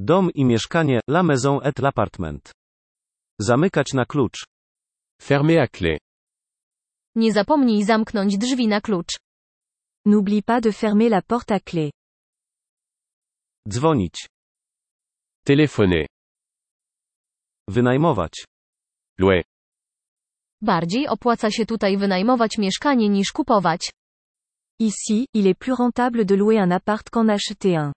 Dom i mieszkanie, la maison et l'appartement. Zamykać na klucz. Fermer à clé. Nie zapomnij zamknąć drzwi na klucz. N'oublie pas de fermer la porte à clé. Dzwonić. Téléphoner. Wynajmować. Louer. Bardziej opłaca się tutaj wynajmować mieszkanie niż kupować. Ici, il est plus rentable de louer un appart qu'en acheter un.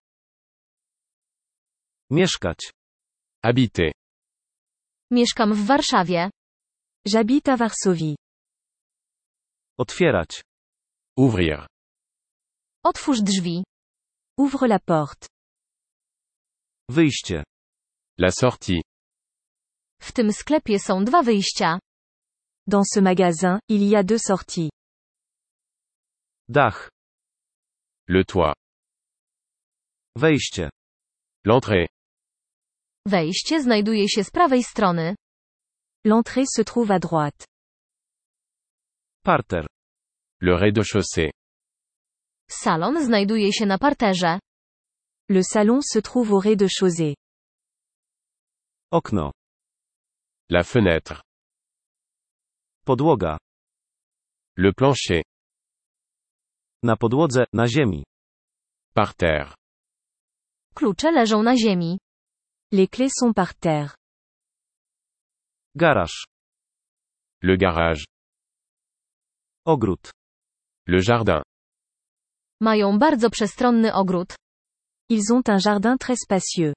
Mieszkać. Habiter. Mieszkam w Warszawie. J'habite à Varsovie. Otwierać. Ouvrir. Otwórz drzwi. Ouvre la porte. Wyjście. La sortie. W tym sklepie są 2 wyjścia. Dans ce magasin, il y a 2 sorties. Dach. Le toit. Wejście. L'entrée. Wejście znajduje się z prawej strony. L'entrée se trouve à droite. Parter. Le rez-de-chaussée. Salon znajduje się na parterze. Le salon se trouve au rez-de-chaussée. Okno. La fenêtre. Podłoga. Le plancher. Na podłodze, na ziemi. Par terre. Klucze leżą na ziemi. Les clés sont par terre. Garaż. Le garage. Ogród. Le jardin. Mają bardzo przestronny ogród. Ils ont un jardin très spacieux.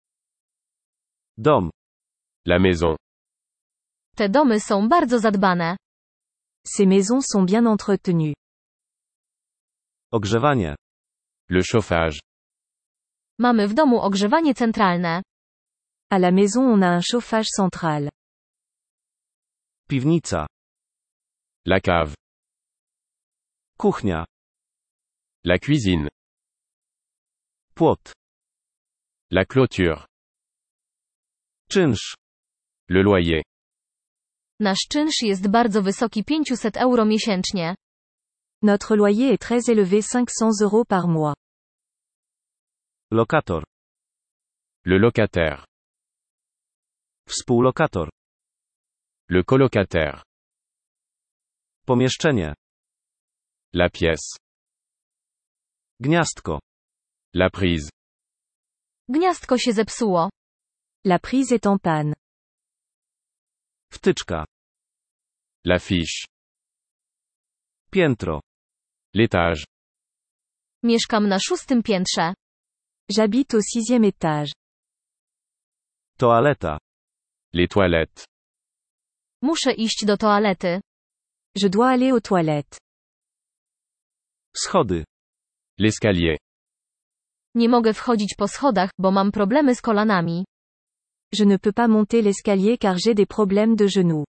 Dom. La maison. Te domy są bardzo zadbane. Ces maisons sont bien entretenues. Ogrzewanie. Le chauffage. Mamy w domu ogrzewanie centralne. À la maison on a un chauffage central. Piwnica. La cave. Kuchnia. La cuisine. Płot. La clôture. Czynsz. Le loyer. Nasz czynsz jest bardzo wysoki, 500 euro miesięcznie. Notre loyer est très élevé, 500 euros par mois. Lokator. Le locataire. Współlokator. Le colocataire. Pomieszczenie. La pièce. Gniazdko. La prise. Gniazdko się zepsuło. La prise est en panne. Wtyczka. La fiche. Piętro. L'étage. Mieszkam na 6. piętrze. J'habite au 6e étage. Toaleta. Les toilettes. Muszę iść do toalety. Je dois aller aux toilettes. Schody. L'escalier. Nie mogę wchodzić po schodach, bo mam problemy z kolanami. Je ne peux pas monter l'escalier car j'ai des problèmes de genoux.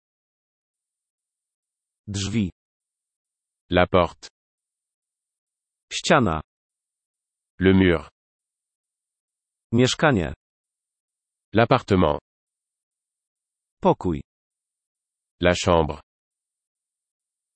Drzwi. La porte. Ściana. Le mur. Mieszkanie. L'appartement. Pokój. La chambre.